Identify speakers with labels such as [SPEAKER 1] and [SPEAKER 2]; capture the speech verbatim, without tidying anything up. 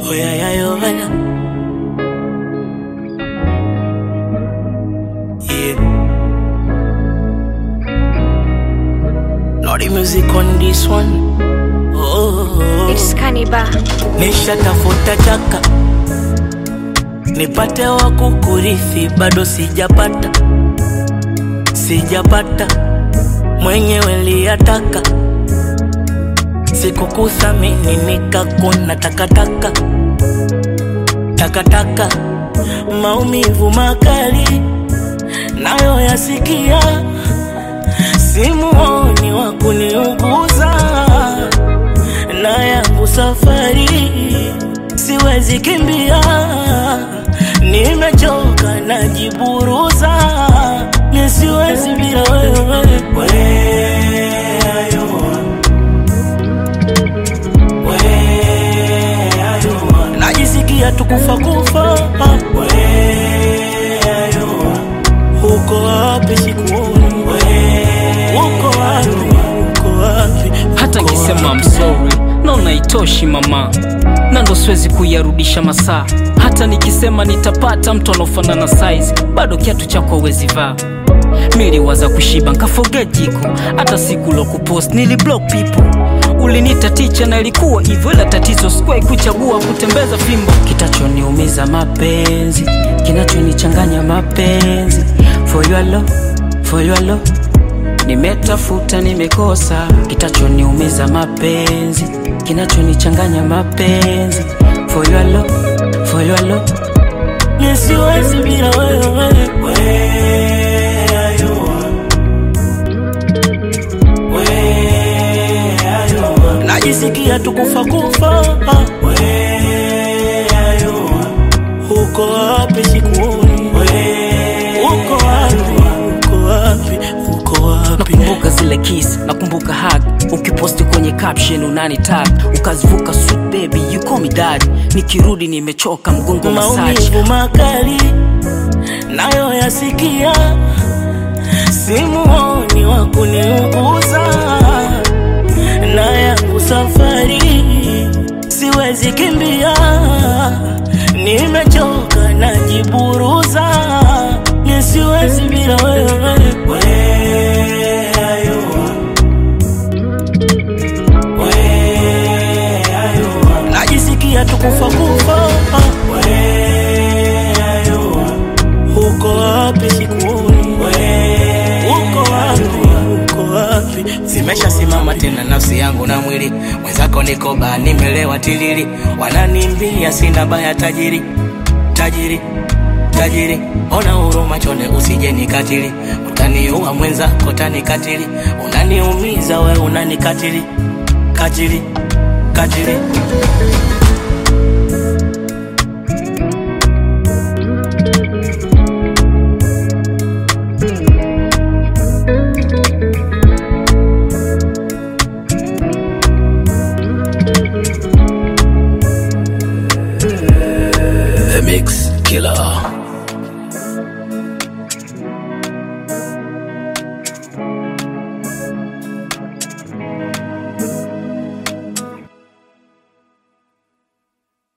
[SPEAKER 1] Oh yeah, yeah, yeah, yeah. Yeah. Lordy music on this one. Oh,
[SPEAKER 2] It's Kaniba.
[SPEAKER 1] nisha tafuta chaka nipate wa kukurithi, bado sijapata, sijapata mwenyewe liyataka. Sikukuthamini nikakuna takataka, takataka. Maumivu makali nayo yasikia, simuoni wa kuniuguza. Na yangu safari siwezi kimbia, nimechoka najiburuza. Nisiwezi bila wewe. Najisikia tukufa kufa. Uko wapi sikuoni? Uko wapi? Uko wapi?
[SPEAKER 3] Hata nikisema I'm sorry, naona itoshi mama, na ndo siwezi kuyarudisha masaa. Hata nikisema nitapata mtu anofanana size, bado kiatu chako hawezi vaa. Niliwaza kushiba nkaforget jiko, hata siku lo kupost niliblock people. Ulinita teacher na ilikuwa hivyo, ila tatizo sikuwahi kuchagua kutembeza fimbo. Kitachoniumiza mapenzi, kinachonichanganya mapenzi. For your love, for your love, nimetafuta nimekosa. Kitachoniumiza mapenzi, kinachonichanganya mapenzi. For your love, for your love,
[SPEAKER 1] nisiwezi bila wewe. Najisikia tukufa kufa. Uko wapi sikuoni? Uko wapi? Uko wapi? Uko wapi?
[SPEAKER 3] nakumbuka zile kiss, nakumbuka hug. Ukiposti kwenye caption unani tag, ukazivuka sweet baby you call me dad. Nikirudi nimechoka mgongo massage.
[SPEAKER 1] Maumivu makali nayo yasikia, simuoni wa kuniuguza. Na yangu safari siwezi kimbia, nimechoka najiburuza. Nisiwezi bila wewe. Najisikia tukufa kufa. Uko wapi sikuoni? Uko wapi? Uko wapi? Zimesha simama tena nafsi yangu na mwili, mwenzako niko ba nimelewa tilili. Wananimbia sina baya tajiri, tajiri, tajiri. Ona huruma chone usije nikatili, utaniua mwenzako tanikatili. Unaniumiza we unanikatili, katili, katili. The Mix Killer.